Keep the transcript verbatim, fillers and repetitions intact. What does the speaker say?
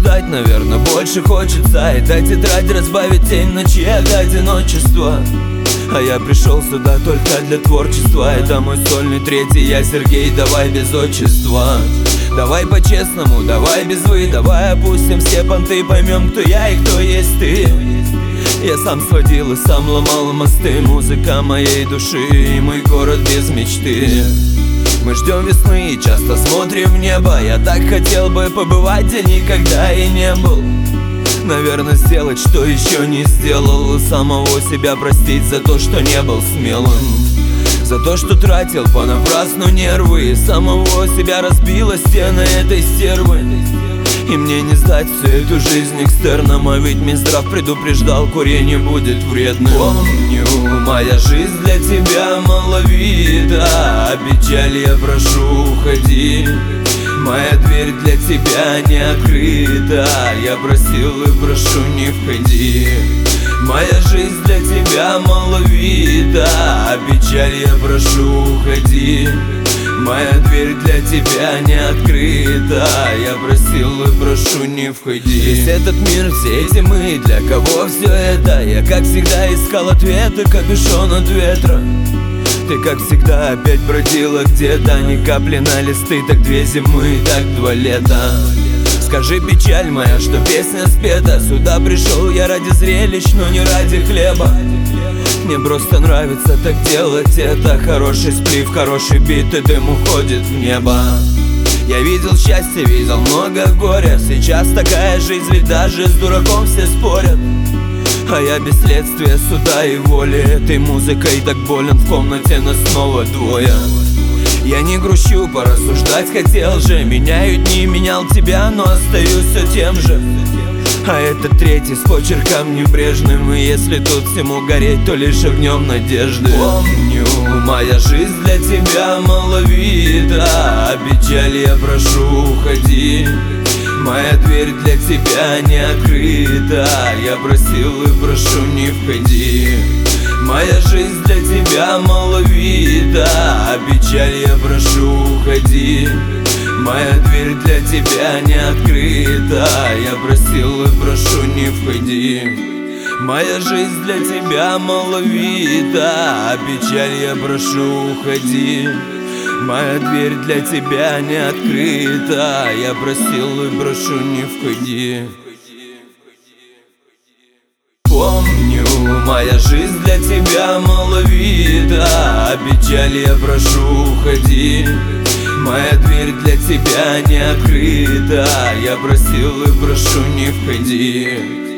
рассуждать, наверное, больше хочется. Эта тетрадь разбавит тень ночи от одиночества. А я пришел сюда только для творчества. Это мой сольный третий, я Сергей, давай без отчества. Давай по-честному, давай без вы. Давай опустим все понты, поймем, кто я и кто есть ты. Я сам сводил и сам ломал мосты. Музыка моей души и мой город без мечты. Мы ждем весны и часто смотрим в небо. Я так хотел бы побывать, где никогда и не был. Наверное, сделать, что еще не сделал. Самого себя простить за то, что не был смелым. За то, что тратил понапрасну нервы. И самого себя разбила стены этой стервы. И мне не сдать всю эту жизнь экстерном. А ведь Минздрав предупреждал, курение будет вредным. Помню, моя жизнь для тебя маловита. А печаль я прошу, уходи. Моя дверь для тебя не открыта. Я просил и прошу, не входи. Моя жизнь для тебя маловита. А печаль я прошу, уходи. Моя дверь для тебя не открыта. Я просил и прошу, не входи. Весь этот мир, все эти мы, для кого все это? Я как всегда искал ответы, капюшон от ветра. Ты как всегда опять бродила где-то. Ни капли на листы, так две зимы, так два лета. Скажи, печаль моя, что песня спета. Сюда пришел я ради зрелищ, но не ради хлеба. Мне просто нравится так делать это. Хороший сплив, хороший бит, и дым уходит в небо. Я видел счастье, видел много горя. Сейчас такая жизнь, ведь даже с дураком все спорят. А я без следствия, суда и воли. Этой музыкой так болен, в комнате нас снова двое. Я не грущу, порассуждать хотел же. Меняю дни, менял тебя, но остаюсь все тем же. А этот третий с почерком небрежным. И если тут всему гореть, то лишь огнем надежды. Помню, моя жизнь для тебя маловита. А печаль я прошу, уходи. Моя дверь для тебя не открыта. Я просил и прошу, не входи. Моя жизнь для тебя маловита. А печаль я прошу, уходи. Моя дверь для тебя не открыта. Я просил и прошу, не входи. Моя жизнь для тебя маловита. А печаль я прошу, уходи. Моя дверь для тебя не открыта. Я просил и прошу, не входи. Помню, моя жизнь для тебя маловита. А печаль я прошу, уходи. Моя дверь для тебя не открыта. Я просил и прошу, не входи.